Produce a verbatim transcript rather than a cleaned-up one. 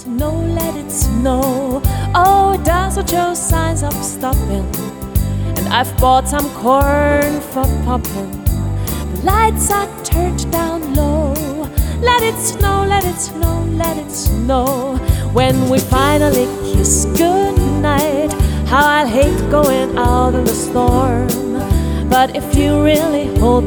Snow, let it snow. Oh, it doesn't show signs of stopping. And I've bought some corn for popping. The lights are turned down low. Let it snow, let it snow, let it snow. When we finally kiss goodnight, how I'll hate going out in the storm. But if you really hold